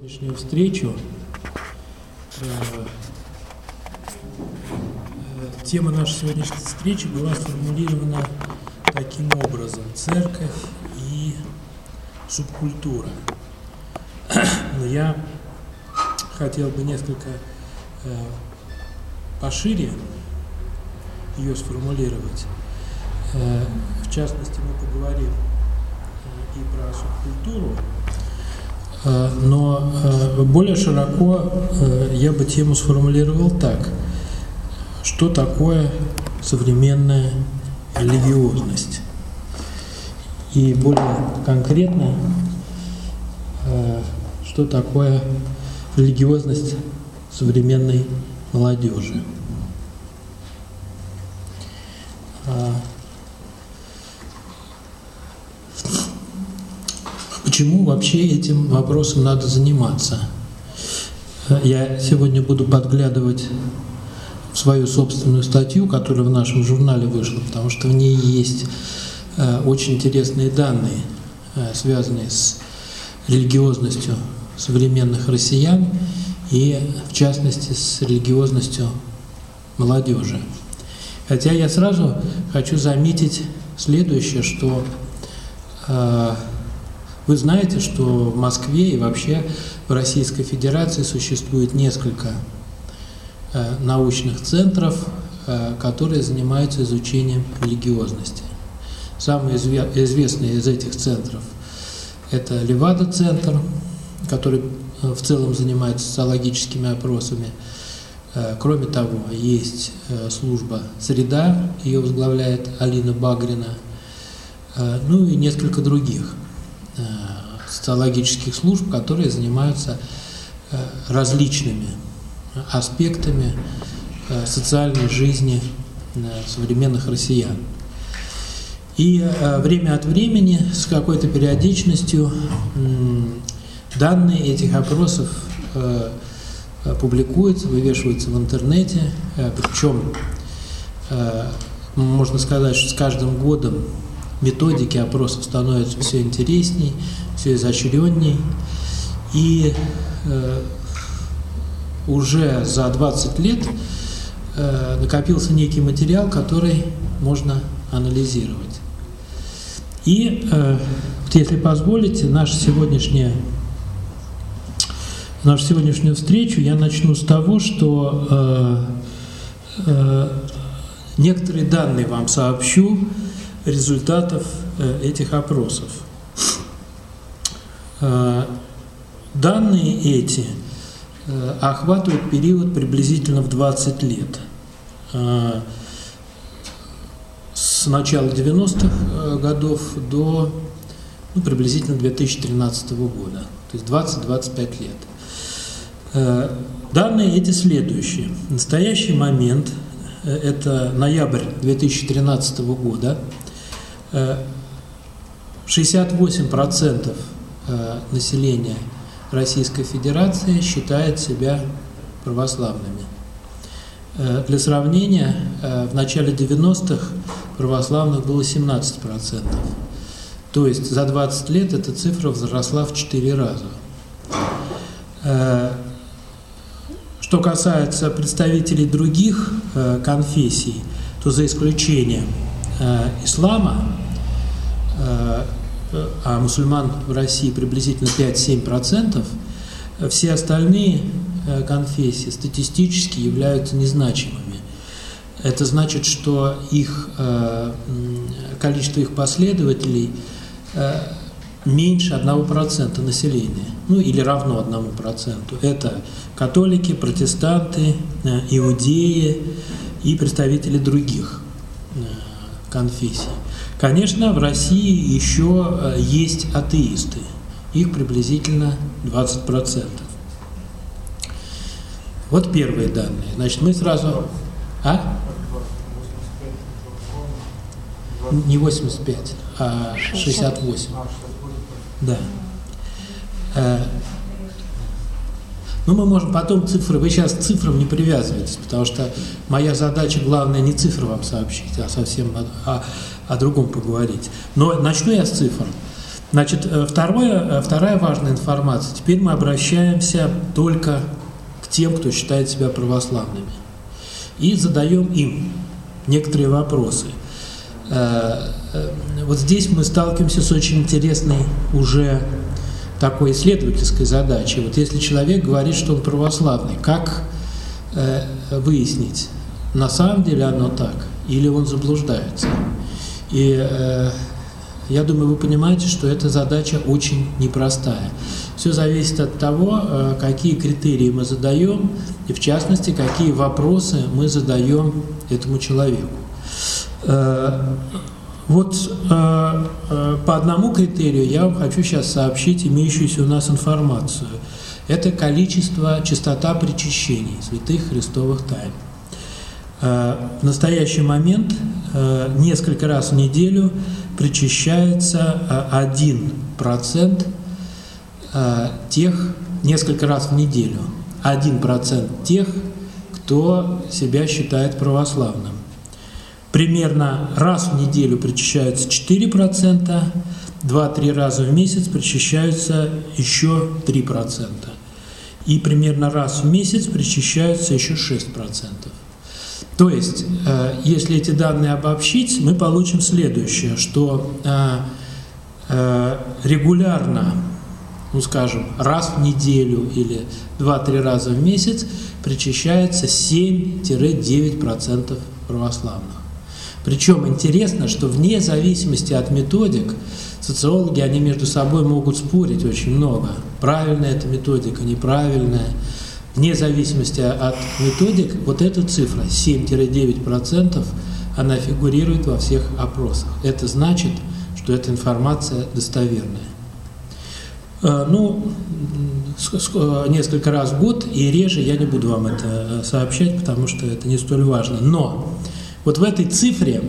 Сегодняшнюю встречу. Тема нашей сегодняшней встречи была сформулирована таким образом: церковь и субкультура. Но я хотел бы несколько пошире ее сформулировать. В частности, мы поговорим и про субкультуру, но более широко я бы тему сформулировал так: что такое современная религиозность? И более конкретно, что такое религиозность современной молодежи? Почему вообще этим вопросом надо заниматься? Я сегодня буду подглядывать в свою собственную статью, которая в нашем журнале вышла, потому что в ней есть очень интересные данные, связанные с религиозностью современных россиян и, в частности, с религиозностью молодежи. Хотя я сразу хочу заметить следующее, что вы знаете, что в Москве и вообще в Российской Федерации существует несколько научных центров, которые занимаются изучением религиозности. Самый известный из этих центров – это Левада-центр, который в целом занимается социологическими опросами. Кроме того, есть служба «Среда», ее возглавляет Алина Багрина, ну и несколько других социологических служб, которые занимаются различными аспектами социальной жизни современных россиян. И время от времени, с какой-то периодичностью, данные этих опросов публикуются, вывешиваются в интернете, причем можно сказать, что с каждым годом методики опросов становятся все интересней, все изощренней, и уже за 20 лет накопился некий материал, который можно анализировать. И, если позволите, нашу сегодняшнюю встречу я начну с того, что некоторые данные вам сообщу результатов этих опросов. Данные эти охватывают период приблизительно в 20 лет. С начала 90-х годов до приблизительно 2013 года, то есть 20-25 лет. Данные эти следующие. В настоящий момент, это ноябрь 2013 года, 68% населения Российской Федерации считает себя православными. Для сравнения, в начале 90-х православных было 17%. То есть за 20 лет эта цифра возросла в 4 раза. Что касается представителей других конфессий, то за исключением ислама, а мусульман в России приблизительно 5-7%, все остальные конфессии статистически являются незначимыми. Это значит, что количество их последователей меньше 1% населения, или равно 1%. Это католики, протестанты, иудеи и представители других конфессий. Конечно, в России еще есть атеисты, их приблизительно 20%. Вот первые данные. Значит, мы сразу... Не 85, а 68. Да. Мы можем потом цифры... Вы сейчас к цифрам не привязываетесь, потому что моя задача главная не цифры вам сообщить, а совсем о другом поговорить. Но начну я с цифр. Значит, вторая важная информация. Теперь мы обращаемся только к тем, кто считает себя православными, и задаем им некоторые вопросы. Вот здесь мы сталкиваемся с очень интересной уже такой исследовательской задачей. Вот если человек говорит, что он православный, как выяснить, на самом деле оно так, или он заблуждается? И я думаю, вы понимаете, что эта задача очень непростая. Все зависит от того, какие критерии мы задаем, и в частности, какие вопросы мы задаем этому человеку. Вот по одному критерию я вам хочу сейчас сообщить имеющуюся у нас информацию. Это количество, частота причащений святых христовых тайн. В настоящий момент несколько раз в неделю причащается 1% тех, несколько раз в неделю, 1% тех, кто себя считает православным. Примерно раз в неделю причащаются 4%, 2-3 раза в месяц причащаются еще 3%. И примерно раз в месяц причащаются еще 6%. То есть, если эти данные обобщить, мы получим следующее, что регулярно, ну скажем, раз в неделю или 2-3 раза в месяц причащается 7-9% православных. Причем интересно, что вне зависимости от методик, социологи, они между собой могут спорить очень много. Правильная эта методика, неправильная. Вне зависимости от методик, вот эта цифра 7-9%, она фигурирует во всех опросах. Это значит, что эта информация достоверная. Ну, несколько раз в год и реже я не буду вам это сообщать, потому что это не столь важно. Но вот в этой цифре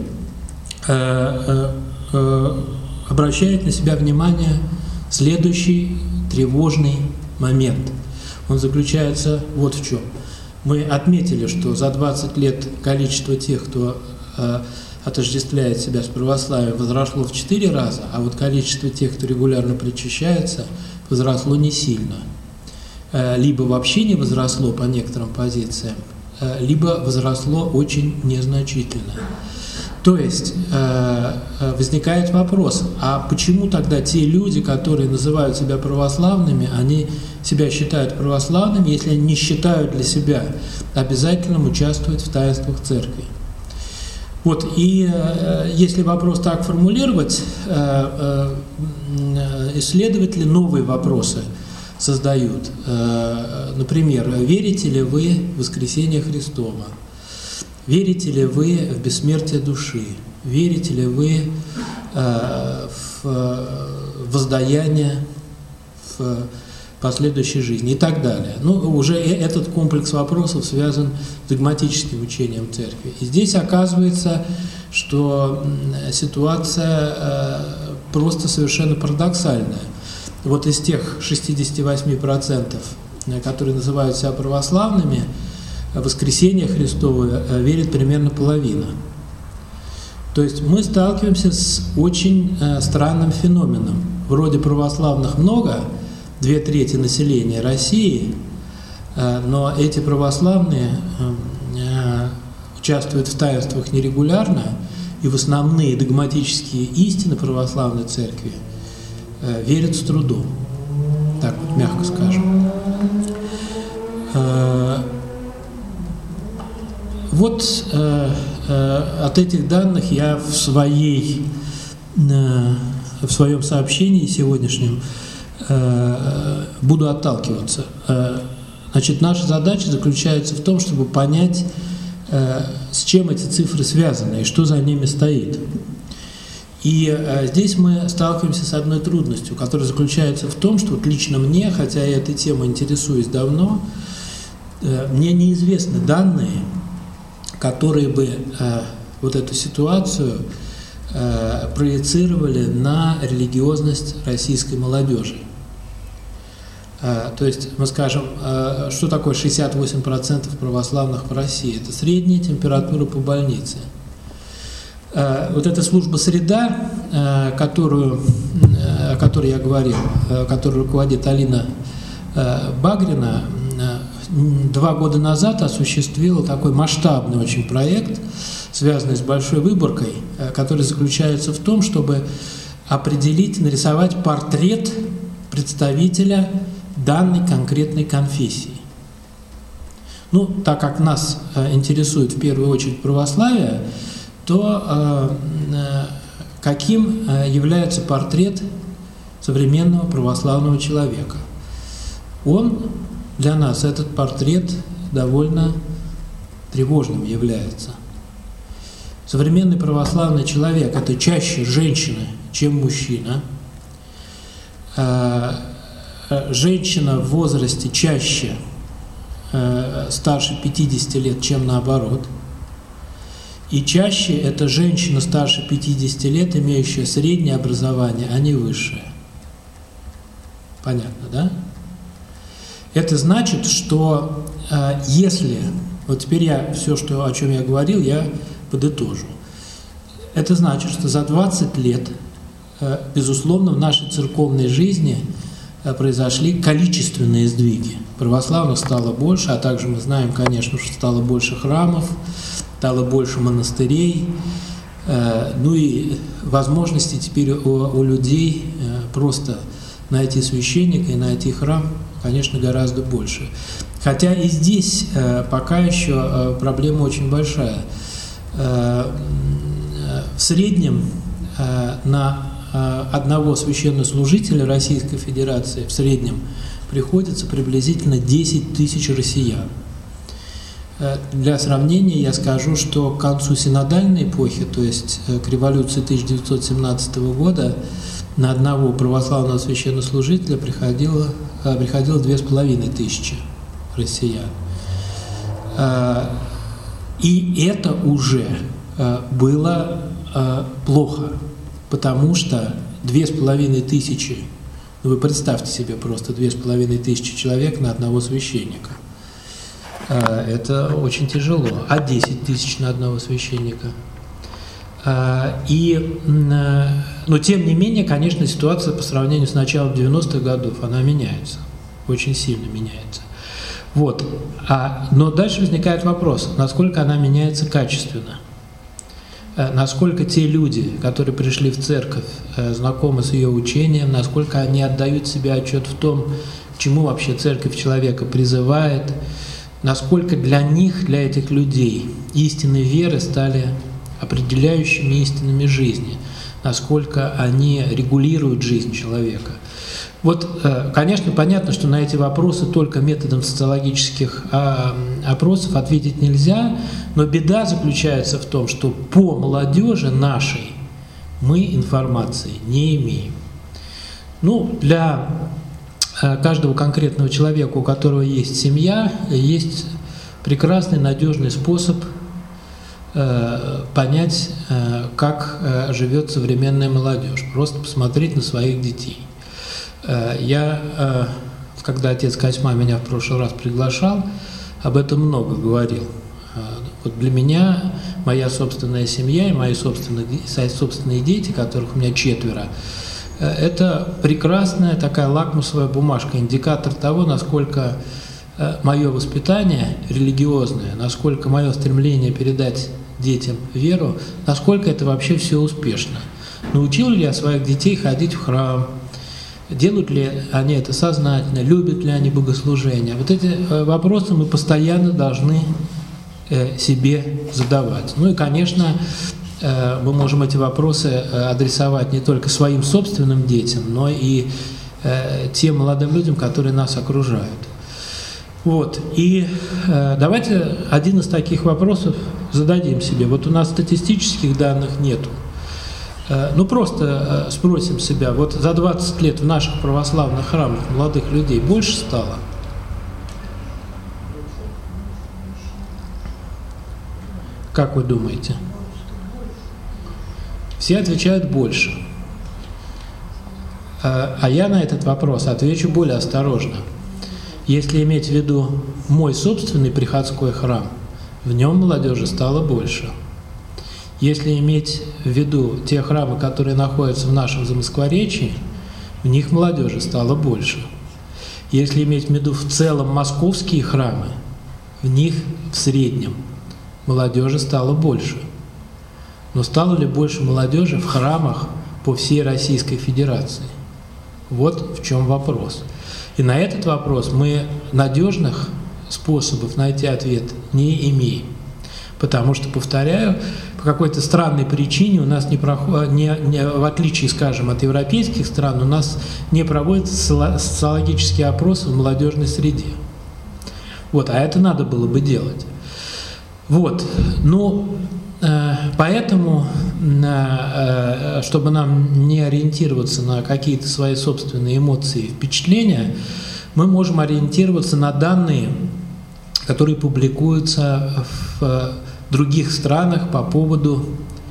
обращает на себя внимание следующий тревожный момент. Он заключается вот в чем. Мы отметили, что за 20 лет количество тех, кто отождествляет себя с православием, возросло в 4 раза, а вот количество тех, кто регулярно причащается, возросло не сильно. Либо вообще не возросло по некоторым позициям, либо возросло очень незначительно. То есть возникает вопрос, а почему тогда те люди, которые называют себя православными, они себя считают православными, если они не считают для себя обязательным участвовать в таинствах церкви? Вот, и если вопрос так формулировать, исследователи новые вопросы создают. Например, верите ли вы в воскресение Христово? Верите ли вы в бессмертие души? Верите ли вы в воздаяние в последующей жизни и так далее? Ну, уже этот комплекс вопросов связан с догматическим учением церкви. И здесь оказывается, что ситуация просто совершенно парадоксальная. Вот из тех 68%, которые называют себя православными, в воскресение Христово верит примерно половина. То есть мы сталкиваемся с очень странным феноменом. Вроде православных много, 2/3 населения России, но эти православные участвуют в таинствах нерегулярно, и в основные догматические истины православной церкви верят с трудом, так вот мягко скажем. Вот от этих данных я в своем сообщении сегодняшнем буду отталкиваться. Значит, наша задача заключается в том, чтобы понять, с чем эти цифры связаны и что за ними стоит. И здесь мы сталкиваемся с одной трудностью, которая заключается в том, что вот лично мне, хотя я этой темой интересуюсь давно, мне неизвестны данные, которые бы вот эту ситуацию проецировали на религиозность российской молодежи. То есть мы скажем, что такое 68% православных в России? Это средняя температура по больнице. Вот эта служба «Среда», которую о которой я говорил, который руководит Алина Багрина, 2 года назад осуществила такой масштабный очень проект, связанный с большой выборкой, который заключается в том, чтобы определить, нарисовать портрет представителя данной конкретной конфессии. Ну, так как нас интересует в первую очередь православие, то каким является портрет современного православного человека? Для нас этот портрет довольно тревожным является. Современный православный человек – это чаще женщина, чем мужчина. Женщина в возрасте чаще старше 50 лет, чем наоборот. И чаще это женщина старше 50 лет, имеющая среднее образование, а не высшее. Понятно, да? Это значит, что если, вот теперь я все, о чем я говорил, я подытожу. Это значит, что за 20 лет, безусловно, в нашей церковной жизни произошли количественные сдвиги. Православных стало больше, а также мы знаем, конечно, что стало больше храмов, стало больше монастырей, ну и возможности теперь у людей просто найти священника и найти храм, конечно, гораздо больше. Хотя и здесь пока еще проблема очень большая. В среднем на одного священнослужителя Российской Федерации в среднем приходится приблизительно 10 тысяч россиян. Для сравнения я скажу, что к концу синодальной эпохи, то есть к революции 1917 года, на одного православного священнослужителя приходило 2500 россиян. И это уже было плохо, потому что 2500, ну вы представьте себе просто 2500 человек на одного священника. Это очень тяжело. А 10 тысяч на одного священника? Но тем не менее, конечно, ситуация по сравнению с началом 90-х годов, она меняется, очень сильно меняется. Вот. Но дальше возникает вопрос, насколько она меняется качественно. Насколько те люди, которые пришли в церковь, знакомы с ее учением, насколько они отдают себе отчет в том, к чему вообще церковь человека призывает, насколько для них, для этих людей, истины веры стали определяющими истинами жизни, насколько они регулируют жизнь человека. Вот, конечно, понятно, что на эти вопросы только методом социологических опросов ответить нельзя, но беда заключается в том, что по молодежи нашей мы информации не имеем. Ну, для каждого конкретного человека, у которого есть семья, есть прекрасный, надежный способ понять, как живет современная молодежь. Просто посмотреть на своих детей. Я, когда отец Косьма меня в прошлый раз приглашал, об этом много говорил. Вот для меня моя собственная семья и мои собственные дети, которых у меня 4, это прекрасная такая лакмусовая бумажка, индикатор того, насколько мое воспитание религиозное, насколько мое стремление передать детям веру, насколько это вообще все успешно. Научил ли я своих детей ходить в храм? Делают ли они это сознательно? Любят ли они богослужение? Вот эти вопросы мы постоянно должны себе задавать. Ну и, конечно, мы можем эти вопросы адресовать не только своим собственным детям, но и тем молодым людям, которые нас окружают. Вот. И давайте один из таких вопросов зададим себе. Вот у нас статистических данных нету. Ну просто спросим себя, вот за 20 лет в наших православных храмах молодых людей больше стало? Как вы думаете? Все отвечают больше. А я на этот вопрос отвечу более осторожно. Если иметь в виду мой собственный приходской храм, в нем молодежи стало больше. Если иметь в виду те храмы, которые находятся в нашем Замоскворечье, в них молодежи стало больше. Если иметь в виду в целом московские храмы, в них в среднем молодежи стало больше. Но стало ли больше молодежи в храмах по всей Российской Федерации? Вот в чем вопрос. И на этот вопрос мы надежных способов найти ответ не имеем. Потому что, повторяю, по какой-то странной причине у нас в отличие, скажем, от европейских стран, у нас не проводятся социологические опросы в молодежной среде. Вот, а это надо было бы делать. Вот, ну, поэтому, чтобы нам не ориентироваться на какие-то свои собственные эмоции и впечатления, мы можем ориентироваться на данные, которые публикуются в других странах по поводу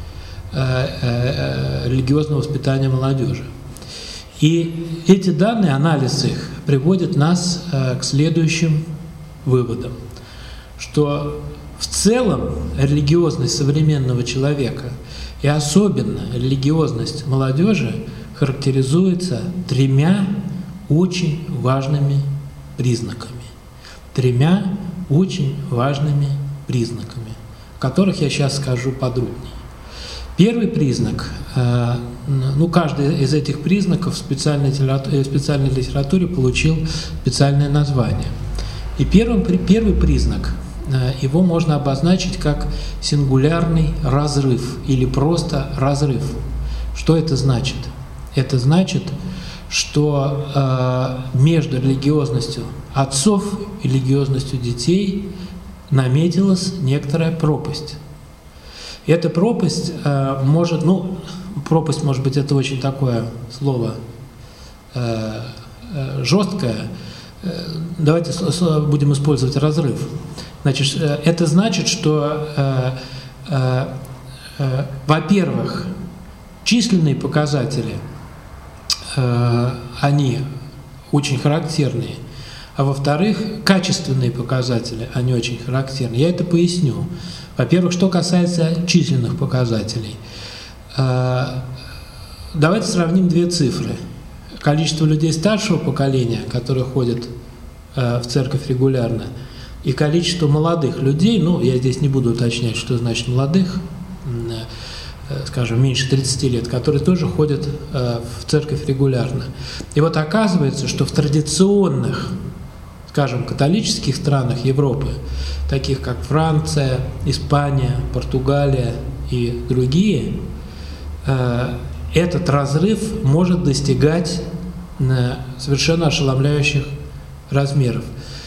религиозного воспитания молодежи. И эти данные, анализ их, приводит нас к следующим выводам, что в целом религиозность современного человека и особенно религиозность молодежи характеризуется тремя очень важными признаками. Тремя очень важными признаками, о которых я сейчас скажу подробнее. Первый признак, каждый из этих признаков в специальной литературе получил специальное название. И первый признак, его можно обозначить как сингулярный разрыв или просто разрыв. Что это значит? Это значит, что между религиозностью отцов и религиозностью детей наметилась некоторая пропасть. И эта пропасть пропасть, может быть, это очень такое слово жесткое. Давайте будем использовать разрыв. Значит, это значит, что, во-первых, численные показатели, они очень характерные, а во-вторых, качественные показатели, они очень характерны. Я это поясню. Во-первых, что касается численных показателей. Давайте сравним две цифры. Количество людей старшего поколения, которые ходят в церковь регулярно, и количество молодых людей, я здесь не буду уточнять, что значит молодых, скажем, меньше 30 лет, которые тоже ходят в церковь регулярно. И вот оказывается, что в традиционных, скажем, католических странах Европы, таких как Франция, Испания, Португалия и другие, этот разрыв может достигать совершенно ошеломляющих размеров.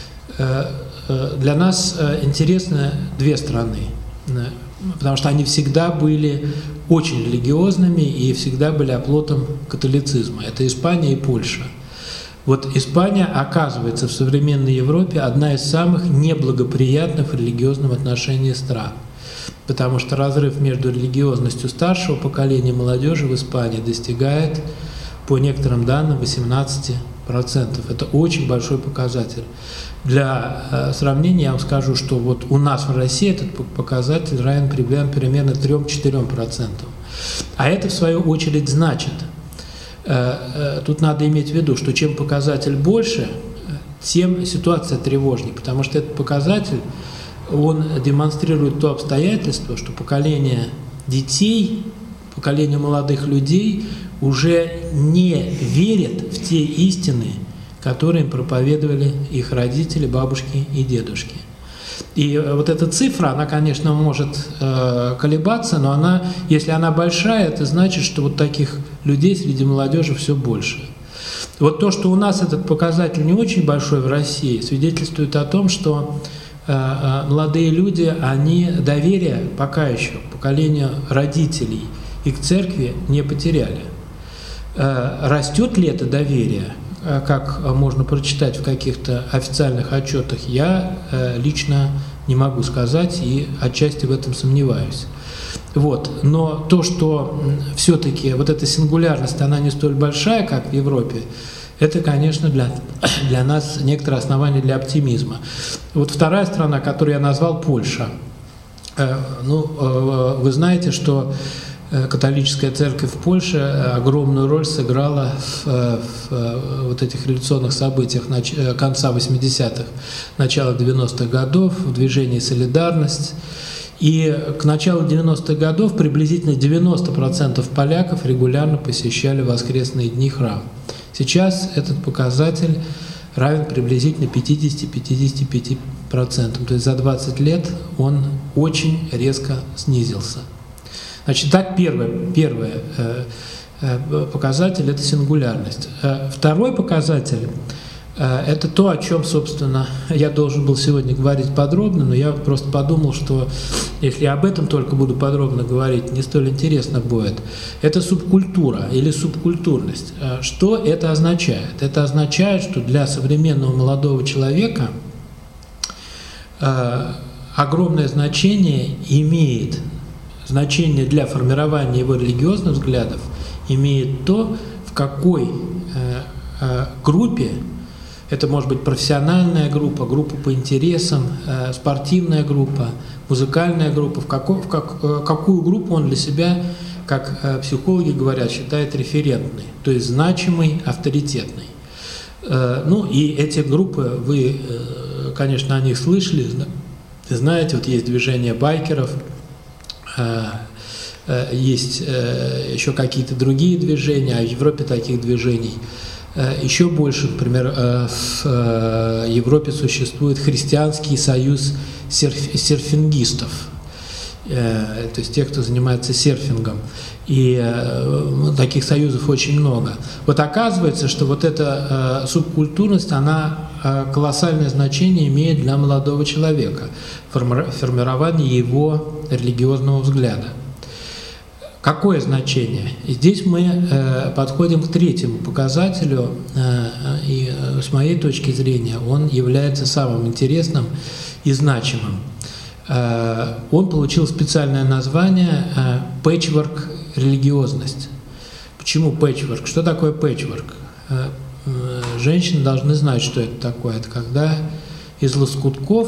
Для нас интересны две страны, потому что они всегда были очень религиозными и всегда были оплотом католицизма. Это Испания и Польша. Вот Испания, оказывается, в современной Европе одна из самых неблагоприятных в религиозном отношении стран, потому что разрыв между религиозностью старшего поколения молодежи в Испании достигает, по некоторым данным, 18%. Это очень большой показатель. Для сравнения я вам скажу, что вот у нас в России этот показатель равен примерно 3-4%. А это, в свою очередь, значит, тут надо иметь в виду, что чем показатель больше, тем ситуация тревожнее, потому что этот показатель, он демонстрирует то обстоятельство, что поколение детей, поколение молодых людей уже не верят в те истины, которые им проповедовали их родители, бабушки и дедушки. И вот эта цифра, она, конечно, может колебаться, но она, если она большая, это значит, что вот таких людей среди молодежи все больше. Вот то, что у нас этот показатель не очень большой в России, свидетельствует о том, что молодые люди, они доверие пока еще к поколению родителей и к церкви не потеряли. Растет ли это доверие, как можно прочитать в каких-то официальных отчетах, я лично не могу сказать и отчасти в этом сомневаюсь. Вот. Но то, что все-таки вот эта сингулярность, она не столь большая, как в Европе, это, конечно, для нас некоторое основание для оптимизма. Вот вторая страна, которую я назвал, Польша. Вы знаете, что католическая церковь в Польше огромную роль сыграла в вот этих революционных событиях конца 80-х, начала 90-х годов, в движении «Солидарность». И к началу 90-х годов приблизительно 90% поляков регулярно посещали воскресные дни храм. Сейчас этот показатель равен приблизительно 50-55%. То есть за 20 лет он очень резко снизился. Значит, так первый показатель – это сингулярность. Второй показатель – это то, о чем, собственно, я должен был сегодня говорить подробно, но я просто подумал, что если я об этом только буду подробно говорить, не столь интересно будет. Это субкультура или субкультурность. Что это означает? Это означает, что для современного молодого человека огромное значение имеет, значение для формирования его религиозных взглядов имеет то, в какой группе, это может быть профессиональная группа, группа по интересам, спортивная группа, музыкальная группа, в какую группу он для себя, как психологи говорят, считает референтной, то есть значимой, авторитетной. Ну и эти группы, вы, конечно, о них слышали, знаете, вот есть движение байкеров, есть еще какие-то другие движения, а в Европе таких движений еще больше. Например, в Европе существует христианский союз серфингистов, то есть тех, кто занимается серфингом. И таких союзов очень много. Вот оказывается, что вот эта субкультурность, она колоссальное значение имеет для молодого человека, формирование его религиозного взгляда. Какое значение? И здесь мы подходим к третьему показателю, и с моей точки зрения он является самым интересным и значимым. Он получил специальное название «пэтчворк религиозность». Почему пэтчворк? Что такое пэтчворк? Женщины должны знать, что это такое. Это когда из лоскутков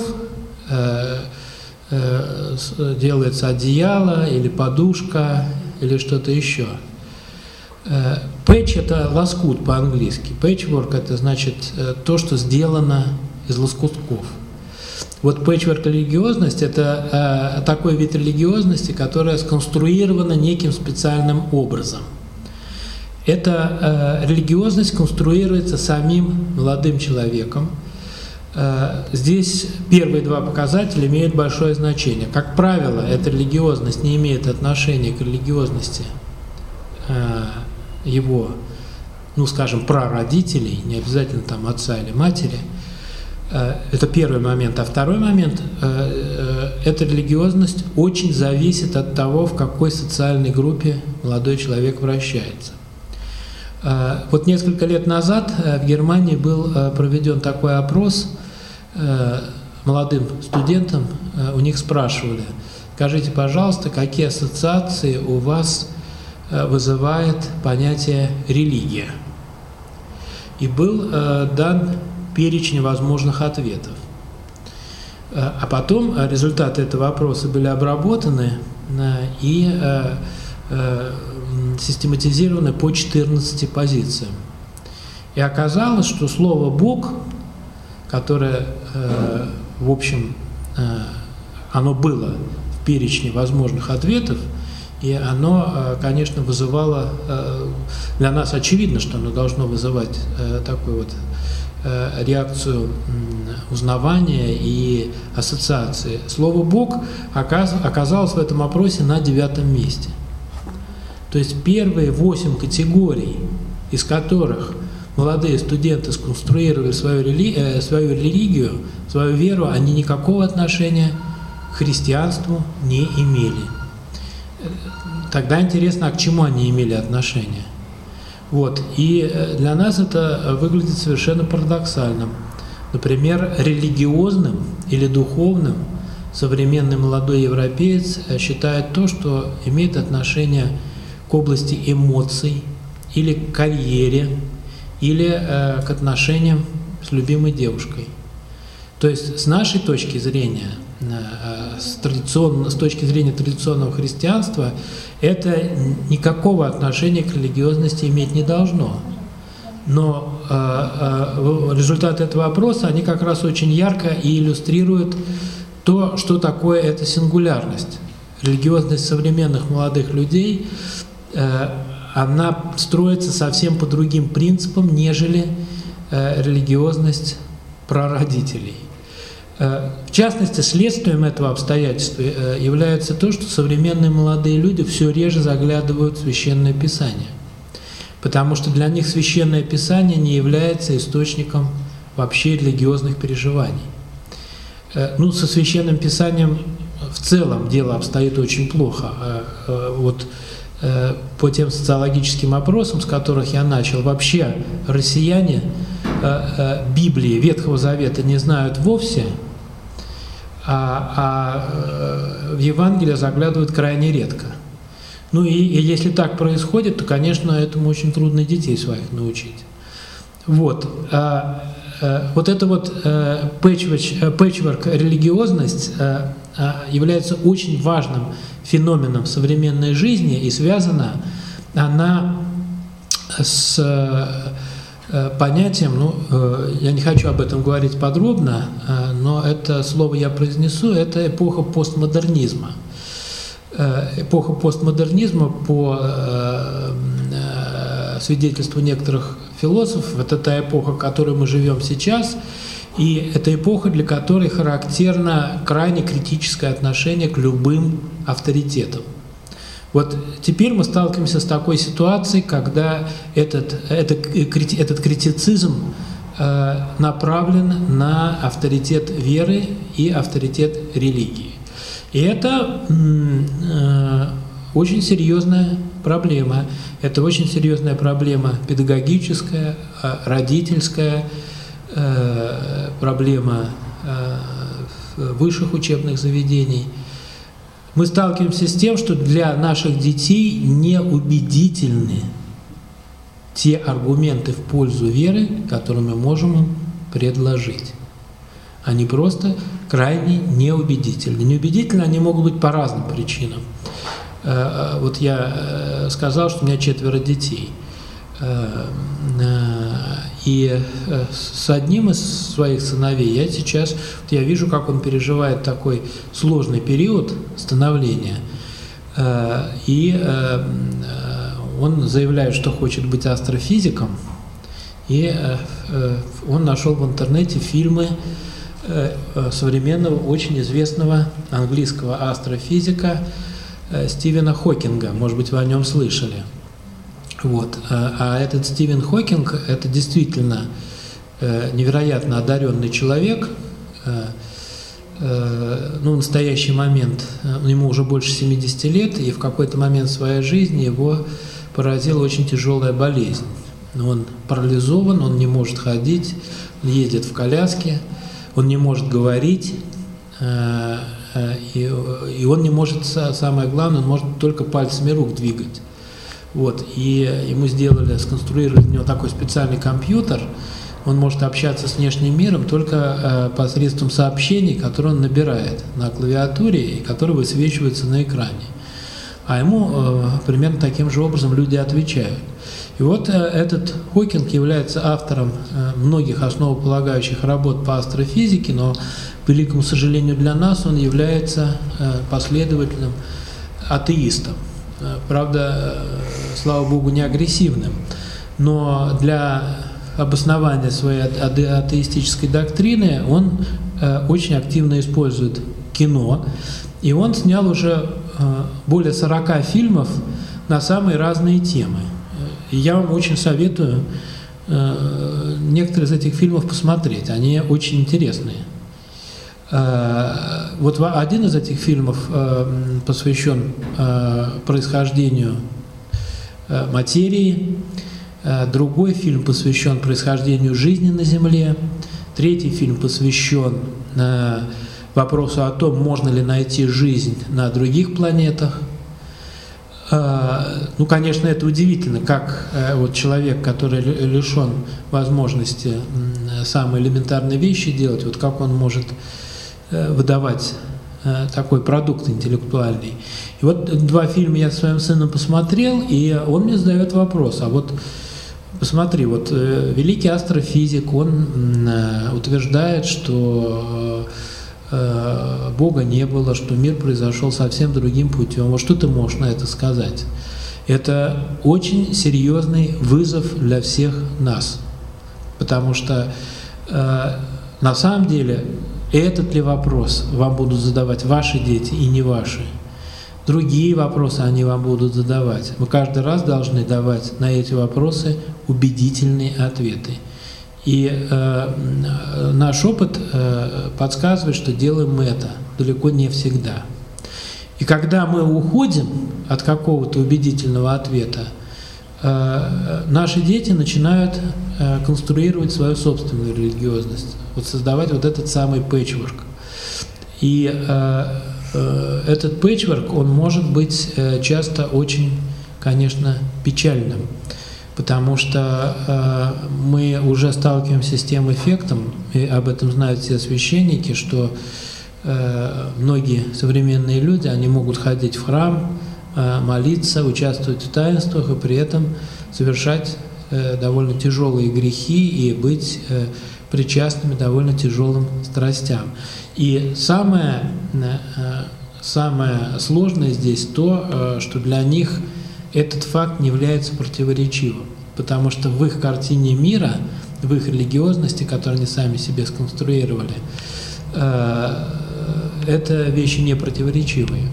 делается одеяло или подушка или что-то еще. Пэтч – это лоскут по-английски. Пэтчворк – это значит то, что сделано из лоскутков. Вот пэтчворк-религиозность – это такой вид религиозности, которая сконструирована неким специальным образом. Эта религиозность конструируется самим молодым человеком. Здесь первые два показателя имеют большое значение. Как правило, эта религиозность не имеет отношения к религиозности его, ну скажем, прародителей, не обязательно там отца или матери. Это первый момент. А второй момент – эта религиозность очень зависит от того, в какой социальной группе молодой человек вращается. Вот несколько лет назад в Германии был проведен такой опрос молодым студентам. У них спрашивали: скажите, пожалуйста, какие ассоциации у вас вызывает понятие «религия». И был дан перечень возможных ответов. А потом результаты этого опроса были обработаны и систематизированы по 14 позициям. И оказалось, что слово «Бог», которое, в общем, оно было в перечне возможных ответов, и оно, конечно, вызывало, для нас очевидно, что оно должно вызывать такую вот реакцию узнавания и ассоциации. Слово «Бог» оказалось в этом опросе на 9-м месте. То есть первые 8 категорий, из которых молодые студенты сконструировали свою религию, свою веру, они никакого отношения к христианству не имели. Тогда интересно, а к чему они имели отношение? Вот. И для нас это выглядит совершенно парадоксальным. Например, религиозным или духовным современный молодой европеец считает то, что имеет отношение к области эмоций, или к карьере, или к отношениям с любимой девушкой. То есть с нашей точки зрения, с точки зрения традиционного христианства, это никакого отношения к религиозности иметь не должно. Но результаты этого вопроса, они как раз очень ярко и иллюстрируют то, что такое эта сингулярность. Религиозность современных молодых людей, она строится совсем по другим принципам, нежели религиозность прародителей. В частности, следствием этого обстоятельства является то, что современные молодые люди все реже заглядывают в Священное Писание, потому что для них Священное Писание не является источником вообще религиозных переживаний. Ну, со Священным Писанием в целом дело обстоит очень плохо. Вот по тем социологическим опросам, с которых я начал, вообще россияне Библии Ветхого Завета не знают вовсе, а в Евангелие заглядывают крайне редко. Ну и если так происходит, то, конечно, этому очень трудно детей своих научить. Вот. Вот эта вот пэтчворк религиозность является очень важным феноменом современной жизни, и связана она с понятием, ну, я не хочу об этом говорить подробно, но это слово я произнесу, это эпоха постмодернизма. Эпоха постмодернизма, по свидетельству некоторых философов, это та эпоха, в которой мы живем сейчас, и это эпоха, для которой характерно крайне критическое отношение к любым авторитетам. Вот теперь мы сталкиваемся с такой ситуацией, когда этот критицизм направлен на авторитет веры и авторитет религии. И это очень серьезная проблема. Это очень серьезная проблема педагогическая, родительская, проблема высших учебных заведений. Мы сталкиваемся с тем, что для наших детей неубедительны те аргументы в пользу веры, которые мы можем им предложить. Они просто крайне неубедительны. Неубедительны они могут быть по разным причинам. Вот я сказал, что у меня 4 детей. И с одним из своих сыновей я сейчас, вот я вижу, как он переживает такой сложный период становления. И он заявляет, что хочет быть астрофизиком. И он нашел в интернете фильмы современного, очень известного английского астрофизика Стивена Хокинга. Может быть, вы о нем слышали. Вот. А этот Стивен Хокинг – это действительно невероятно одаренный человек. Ну, в настоящий момент ему уже больше 70 лет, и в какой-то момент своей жизни его поразила очень тяжелая болезнь. Он парализован, он не может ходить, он ездит в коляске, он не может говорить, и он не может, самое главное, он может только пальцами рук двигать. Вот, и ему сконструировали для него такой специальный компьютер. Он может общаться с внешним миром только посредством сообщений, которые он набирает на клавиатуре и которые высвечиваются на экране. А ему примерно таким же образом люди отвечают. И вот этот Хокинг является автором многих основополагающих работ по астрофизике, но, к великому сожалению для нас, он является последовательным атеистом. Правда, слава Богу, не агрессивным, но для обоснования своей атеистической доктрины он очень активно использует кино, и он снял уже более 40 фильмов на самые разные темы. И я вам очень советую некоторые из этих фильмов посмотреть, они очень интересные. Вот один из этих фильмов посвящен происхождению материи, другой фильм посвящен происхождению жизни на Земле, третий фильм посвящен вопросу о том, можно ли найти жизнь на других планетах. Ну, конечно, это удивительно, как вот человек, который лишен возможности самые элементарные вещи делать, вот как он может выдавать такой продукт интеллектуальный. И вот 2 фильма я с своим сыном посмотрел, и он мне задает вопрос, а вот посмотри, вот великий астрофизик, он утверждает, что Бога не было, что мир произошел совсем другим путем. Вот что ты можешь на это сказать? Это очень серьезный вызов для всех нас, потому что на самом деле этот ли вопрос вам будут задавать ваши дети и не ваши? Другие вопросы они вам будут задавать. Мы каждый раз должны давать на эти вопросы убедительные ответы. И наш опыт подсказывает, что делаем мы это далеко не всегда. И когда мы уходим от какого-то убедительного ответа, наши дети начинают конструировать свою собственную религиозность, вот создавать вот этот самый пэтчворк. И этот пэтчворк, он может быть часто очень, конечно, печальным, потому что мы уже сталкиваемся с тем эффектом, и об этом знают все священники, что многие современные люди, они могут ходить в храм, молиться, участвовать в таинствах и при этом совершать довольно тяжелые грехи и быть причастными довольно тяжелым страстям. И самое сложное здесь то, что для них этот факт не является противоречивым, потому что в их картине мира, в их религиозности, которую они сами себе сконструировали, это вещи не противоречивые.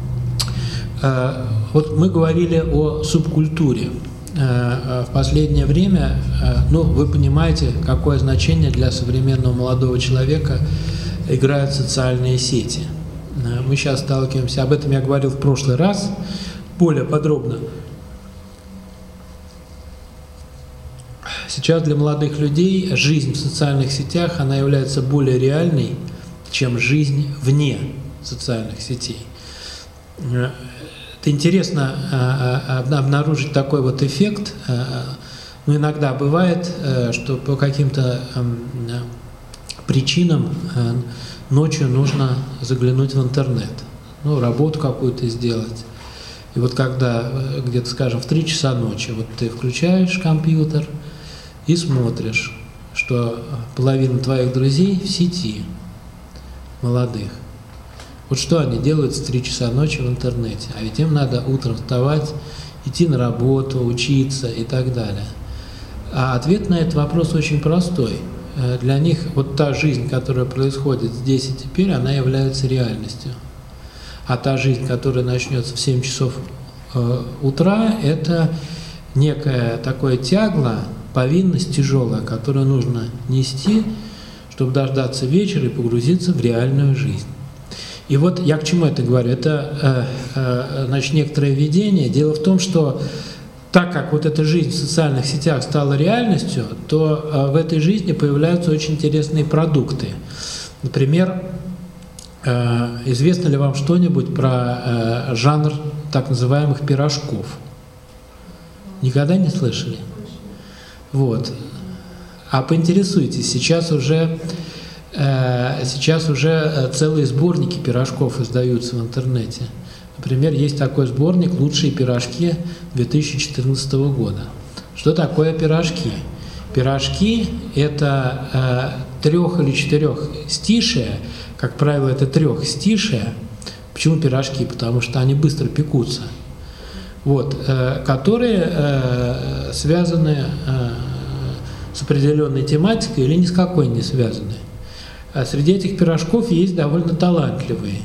Вот мы говорили о субкультуре. В последнее время, вы понимаете, какое значение для современного молодого человека играют социальные сети. Мы сейчас сталкиваемся, об этом я говорил в прошлый раз, более подробно. Сейчас для молодых людей жизнь в социальных сетях, она является более реальной, чем жизнь вне социальных сетей. Это интересно обнаружить такой вот эффект. Но иногда бывает, что по каким-то причинам ночью нужно заглянуть в интернет, работу какую-то сделать. И вот когда где-то, скажем, в 3 часа ночи вот ты включаешь компьютер и смотришь, что половина твоих друзей в сети, молодых. Вот что они делают в 3 часа ночи в интернете? А ведь им надо утром вставать, идти на работу, учиться и так далее. А ответ на этот вопрос очень простой. Для них вот та жизнь, которая происходит здесь и теперь, она является реальностью. А та жизнь, которая начнется в 7 часов утра, это некое такое тягло, повинность тяжелая, которую нужно нести, чтобы дождаться вечера и погрузиться в реальную жизнь. И вот я к чему это говорю? Это, некоторое видение. Дело в том, что так как вот эта жизнь в социальных сетях стала реальностью, то в этой жизни появляются очень интересные продукты. Например, известно ли вам что-нибудь про жанр так называемых пирожков? Никогда не слышали? Вот. А поинтересуйтесь, сейчас уже целые сборники пирожков издаются в интернете. Например, есть такой сборник «Лучшие пирожки 2014 года». Что такое пирожки? Пирожки – это 3 или 4 стишия, как правило, это 3 стишия. Почему пирожки? Потому что они быстро пекутся. Вот, которые связаны с определенной тематикой или ни с какой не связаны. А среди этих пирожков есть довольно талантливые.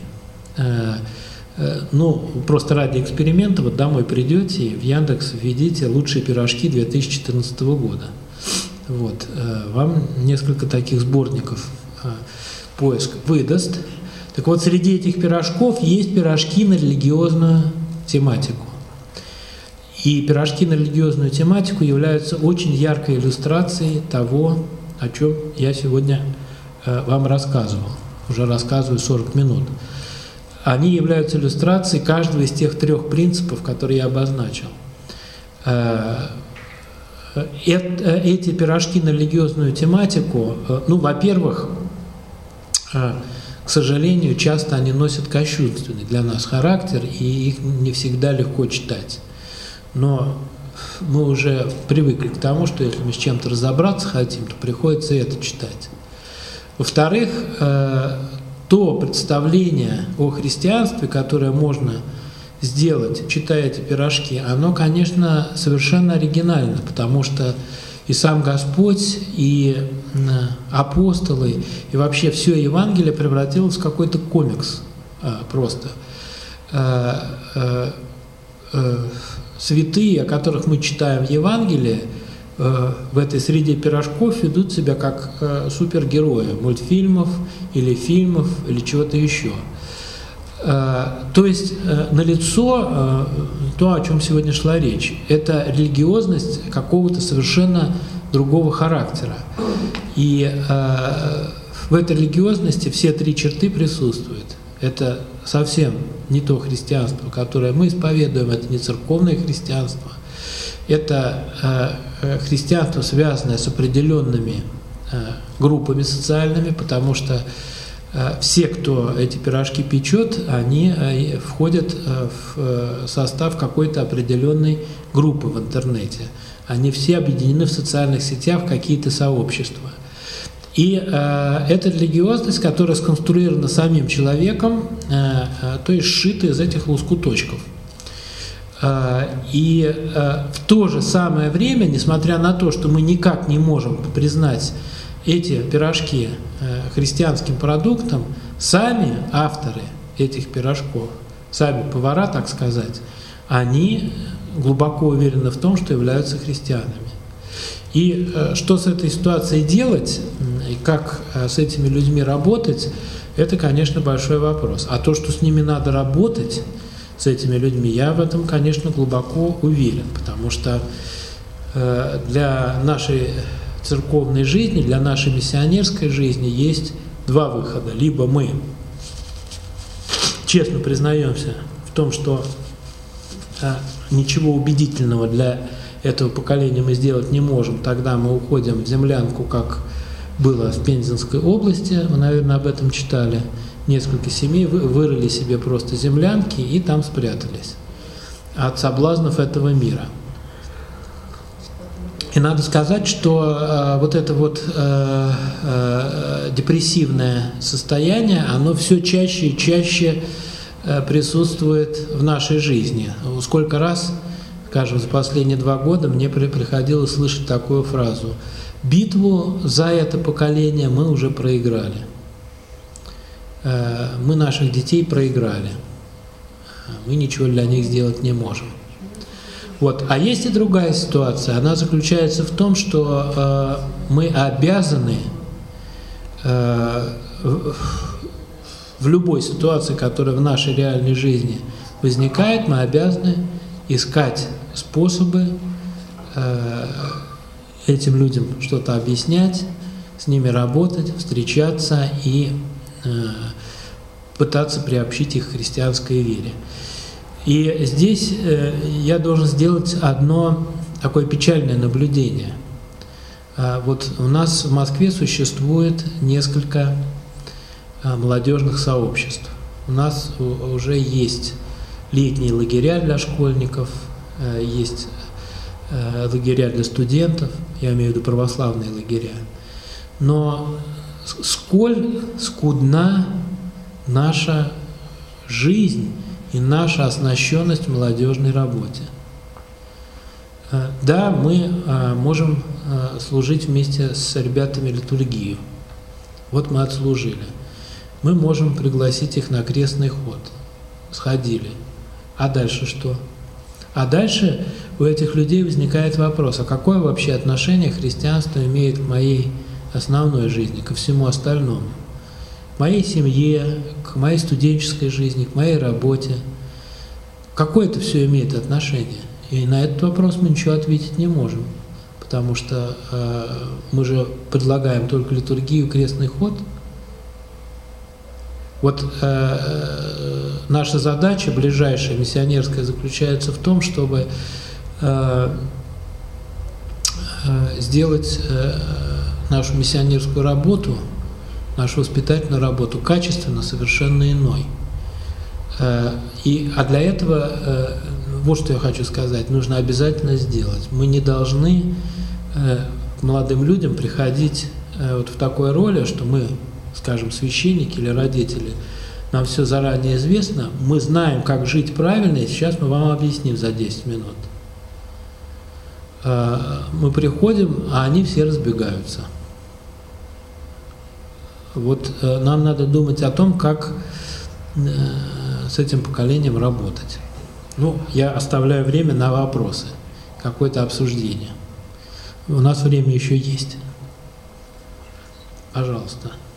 Просто ради эксперимента, вот домой придете, в Яндекс введите «Лучшие пирожки 2014 года». Вот, вам несколько таких сборников поиск выдаст. Так вот, среди этих пирожков есть пирожки на религиозную тематику. И пирожки на религиозную тематику являются очень яркой иллюстрацией того, о чем я сегодня вам рассказывал. Уже рассказываю 40 минут. Они являются иллюстрацией каждого из тех 3 принципов, которые я обозначил. эти пирожки на религиозную тематику, во-первых, к сожалению, часто они носят кощунственный для нас характер, и их не всегда легко читать. Но мы уже привыкли к тому, что если мы с чем-то разобраться хотим, то приходится это читать. Во-вторых, то представление о христианстве, которое можно сделать, читая эти пирожки, оно, конечно, совершенно оригинально, потому что и сам Господь, и апостолы, и вообще все Евангелие превратилось в какой-то комикс просто. Святые, о которых мы читаем в Евангелии, в этой среде пирожков ведут себя как супергерои мультфильмов или фильмов или чего-то еще. То есть налицо то, о чем сегодня шла речь. Это религиозность какого-то совершенно другого характера. И в этой религиозности все три черты присутствуют. Это совсем не то христианство, которое мы исповедуем, это не церковное христианство. Это христианство, связанное с определенными группами социальными, потому что все, кто эти пирожки печет, они входят в состав какой-то определенной группы в интернете. Они все объединены в социальных сетях в какие-то сообщества. И эта религиозность, которая сконструирована самим человеком, то есть сшита из этих лоскуточков. И в то же самое время, несмотря на то, что мы никак не можем признать эти пирожки христианским продуктом, сами авторы этих пирожков, сами повара, так сказать, они глубоко уверены в том, что являются христианами. И что с этой ситуацией делать, и как с этими людьми работать, это, конечно, большой вопрос. А то, что с ними надо работать, с этими людьми, я в этом, конечно, глубоко уверен, потому что для нашей церковной жизни, для нашей миссионерской жизни есть два выхода. Либо мы честно признаемся в том, что ничего убедительного для этого поколения мы сделать не можем, тогда мы уходим в землянку, как было в Пензенской области, вы, наверное, об этом читали. Несколько семей вырыли себе просто землянки и там спрятались от соблазнов этого мира. И надо сказать, что вот это вот депрессивное состояние, оно все чаще и чаще присутствует в нашей жизни. Сколько раз, скажем, за последние 2 года мне приходилось слышать такую фразу: «Битву за это поколение мы уже проиграли». Мы наших детей проиграли. Мы ничего для них сделать не можем. Вот. А есть и другая ситуация. Она заключается в том, что мы обязаны в любой ситуации, которая в нашей реальной жизни возникает, мы обязаны искать способы этим людям что-то объяснять, с ними работать, встречаться и пытаться приобщить их к христианской вере. И здесь я должен сделать одно такое печальное наблюдение. Вот у нас в Москве существует несколько молодежных сообществ. У нас уже есть летние лагеря для школьников, есть лагеря для студентов, я имею в виду православные лагеря. Но сколь скудна наша жизнь и наша оснащенность в молодежной работе. Да, мы можем служить вместе с ребятами литургию. Вот мы отслужили. Мы можем пригласить их на крестный ход. Сходили. А дальше что? А дальше у этих людей возникает вопрос: а какое вообще отношение христианство имеет к моей основной жизни, ко всему остальному? К моей семье, к моей студенческой жизни, к моей работе. Какое это все имеет отношение? И на этот вопрос мы ничего ответить не можем, потому что мы же предлагаем только литургию, крестный ход. Вот наша задача, ближайшая, миссионерская, заключается в том, чтобы сделать нашу миссионерскую работу, нашу воспитательную работу качественно совершенно иной. А для этого, вот что я хочу сказать, нужно обязательно сделать. Мы не должны к молодым людям приходить вот в такой роли, что мы, скажем, священники или родители, нам все заранее известно, мы знаем, как жить правильно, и сейчас мы вам объясним за 10 минут. Мы приходим, а они все разбегаются. Вот нам надо думать о том, как с этим поколением работать. Ну, я оставляю время на вопросы, какое-то обсуждение. У нас время еще есть. Пожалуйста.